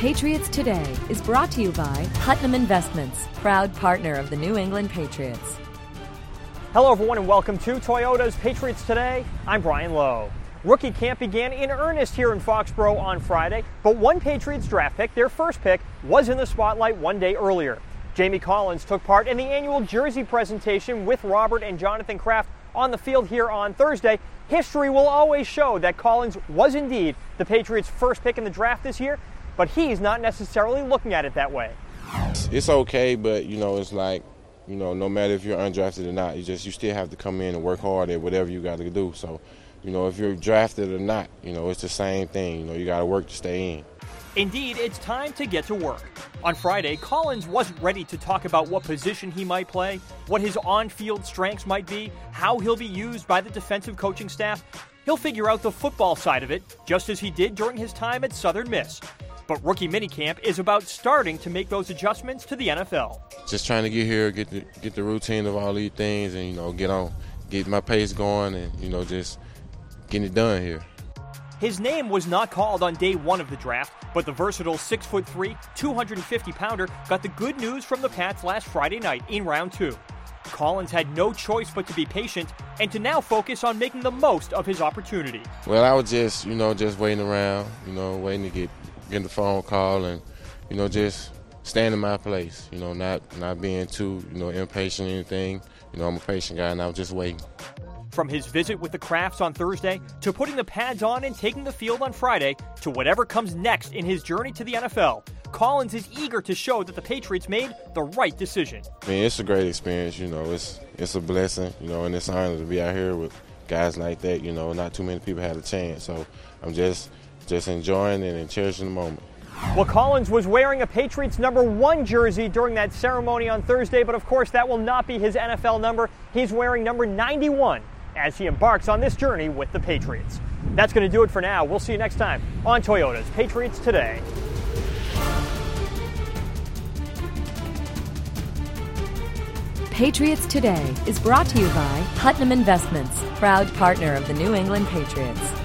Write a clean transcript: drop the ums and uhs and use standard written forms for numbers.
Patriots Today is brought to you by Putnam Investments, proud partner of the New England Patriots. Hello everyone and welcome to Toyota's Patriots Today. I'm Brian Lowe. Rookie camp began in earnest here in Foxborough on Friday, but one Patriots draft pick, their first pick, was in the spotlight one day earlier. Jamie Collins took part in the annual jersey presentation with Robert and Jonathan Kraft on the field here on Thursday. History will always show that Collins was indeed the Patriots' first pick in the draft this year, but he's not necessarily looking at it that way. It's okay, but it's like, no matter if you're undrafted or not, you still have to come in and work hard at whatever you got to do. So, if you're drafted or not, it's the same thing. You got to work to stay in. Indeed, it's time to get to work. On Friday, Collins wasn't ready to talk about what position he might play, what his on-field strengths might be, how he'll be used by the defensive coaching staff. He'll figure out the football side of it, just as he did during his time at Southern Miss. But rookie minicamp is about starting to make those adjustments to the NFL. Just trying to get here, get the routine of all these things, and get my pace going, and just getting it done here. His name was not called on day one of the draft, but the versatile 6'3", 250-pounder got the good news from the Pats last Friday night in round 2. Collins had no choice but to be patient and to now focus on making the most of his opportunity. Well, I was just waiting around, waiting to get the phone call and, just stand in my place, not being too, impatient or anything. I'm a patient guy and I was just waiting. From his visit with the Crafts on Thursday, to putting the pads on and taking the field on Friday, to whatever comes next in his journey to the NFL, Collins is eager to show that the Patriots made the right decision. I mean, it's a great experience, it's a blessing, and it's an honor to be out here with guys like that, not too many people had a chance, so I'm just enjoying it and cherishing the moment. Well, Collins was wearing a Patriots number 1 jersey during that ceremony on Thursday, but of course that will not be his NFL number. He's wearing number 91 as he embarks on this journey with the Patriots. That's going to do it for now. We'll see you next time on Toyota's Patriots Today. Patriots Today is brought to you by Putnam Investments, proud partner of the New England Patriots.